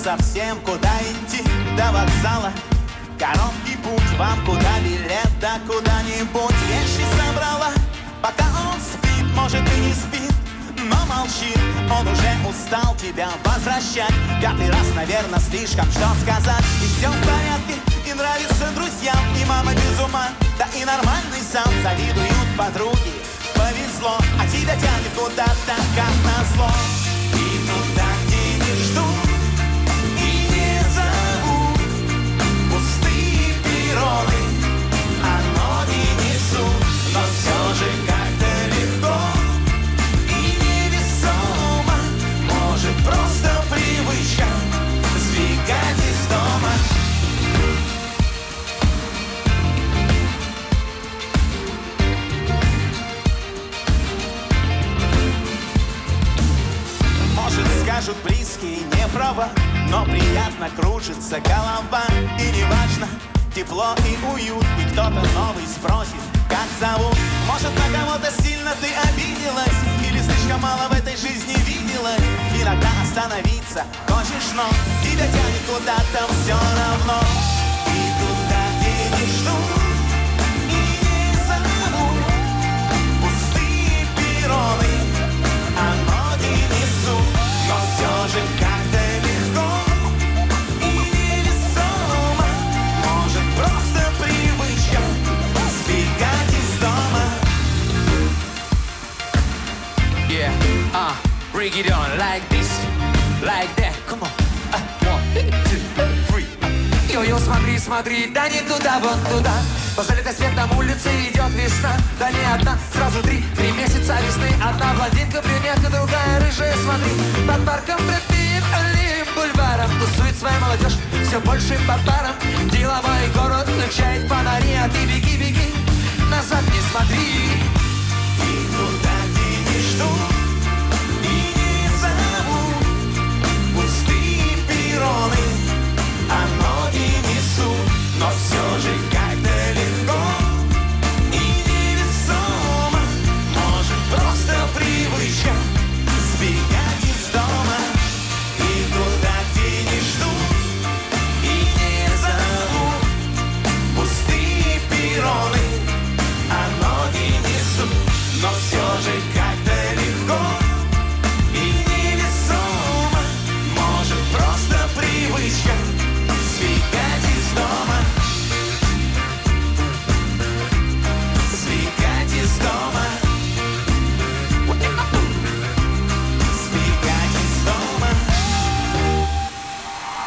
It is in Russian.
совсем, куда идти до вокзала. Короткий путь вам, куда билет, да куда-нибудь. Вещи собрала, пока он спит, может и не спит, но молчит. Он уже устал тебя возвращать. Пятый раз, наверное, слишком, что сказать. И все в порядке, и нравится друзьям, и мама без ума, да и нормальный сам. Завидуют подруги, повезло, а тебя тянет куда-то, как назло. И туда, где не ждут и не зовут, пустые перроны, а ноги несут. Но все же как-то легко и невесомо, может просто привычка сбегать из дома. Может, скажут близкие не права, но приятно кружится голова. И неважно, тепло и уют, и кто-то новый спросит, как зовут. Может, на кого-то сильно ты обиделась, или слишком мало в этой жизни виделась. Иногда остановиться хочешь, но тебя тянет куда-то все равно. И туда, где не ждут и не зовут, пустые перроны, а ноги несут. Но все же как-то легко и невесомо, может просто привычка сбегать из дома. Yeah, bring it on like this, like that. Come on, 1, 2, 3. Йо-йо, смотри, смотри, да не туда, вон туда. По залитой светом улице идет весна. Да не одна, сразу три месяца весны. Одна блондинка, брюнетка, другая рыжая, смотри. Под парком Брэд Питт, аллеем, бульваром тусует своя молодежь, все больше по парам. Деловой город включает фонари, а ты беги, беги, назад не смотри. И туда, где не ждут и не зовут, пустые перроны, а ноги несут. Но все же как-то легко и невесомо, может просто привычка сбегать из дома. И туда, где не ждут и не зовут, пустые перроны, а ноги несут. Но все же как-то легко